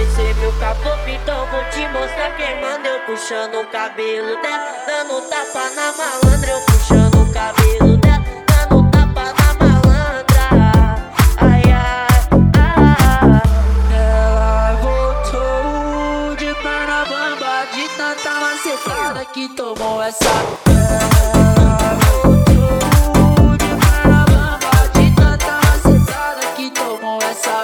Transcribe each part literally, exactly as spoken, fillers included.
Você viu caboclo, então vou te mostrar quem manda. Eu puxando o cabelo dela, dando tapa na malandra. Eu puxando o cabelo dela, dando tapa na malandra. Ai, ai, ai. Ela voltou de perna bamba, de tanta macetada que tomou essa. Ela voltou de perna bamba, de tanta macetada que tomou essa.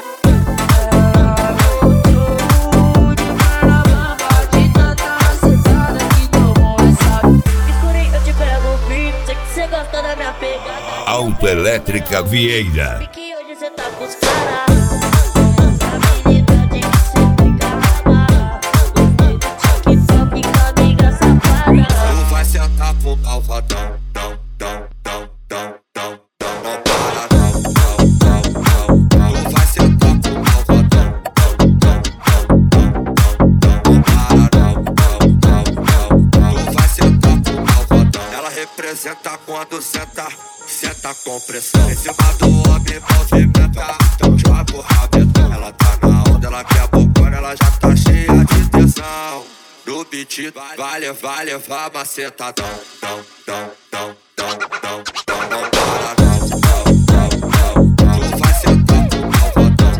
Autoelétrica Vieira. Que hoje cê tá com os caras. Habilidade que cê fica raba. Gostei do TikTok com a amiga safada. Tu vai sentar pro malvadão, dão, dão, dão, dão, dão, dão. Não para não, não, não, não, não. Tu vai sentar pro malvadão, dão, dão, dão, dão, dão. Não para não, não, não, não. Tu vai sentar pro malvadão. Ela representa quando senta. Senta com pressão em cima do homem, movimenta. Então joga o rabetão. Ela tá na onda, ela quer bocona, ela já tá cheia de tesão. No beat vai levar, levar macetadão. Dão, dão, dão, dão, dão, dão. Não para não, não, não, não, não. Tu vai sentar pro malvadão.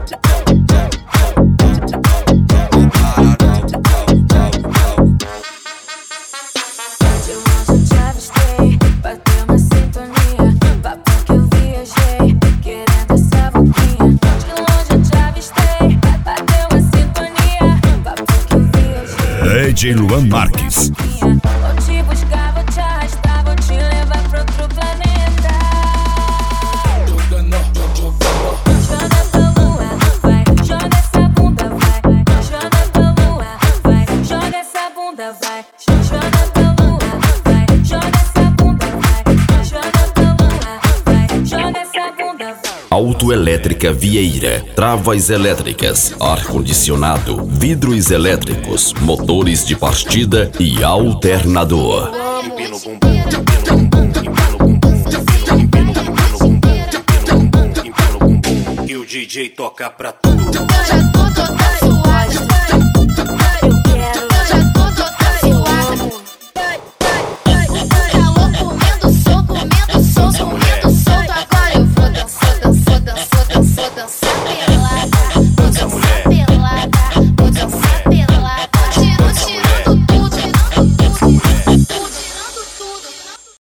Não para não, não, não, não. De longe eu te avistei, bateu uma sintonia. Papo que eu viajei, querendo essa boquinha. De longe eu te avistei, bateu uma sintonia. Papo que eu viajei. D J Luan Marques. Vou te buscar, vou te arrastar, vou te levar pra outro planeta. Joga pra lua, vai, joga essa bunda, vai. Joga pra lua, vai, joga essa bunda, vai. Joga pra lua, vai, joga essa bunda, vai. Joga pra lua, vai, joga essa bunda, vai. Autoelétrica Vieira. Travas elétricas, ar-condicionado, vidros elétricos, motores de partida e alternador. Empina o bumbum, empina o bumbum, empina o bumbum, empina o bumbum, empina o bumbum, empina o bumbum, empina o bumbum. E o D J toca pra tudo.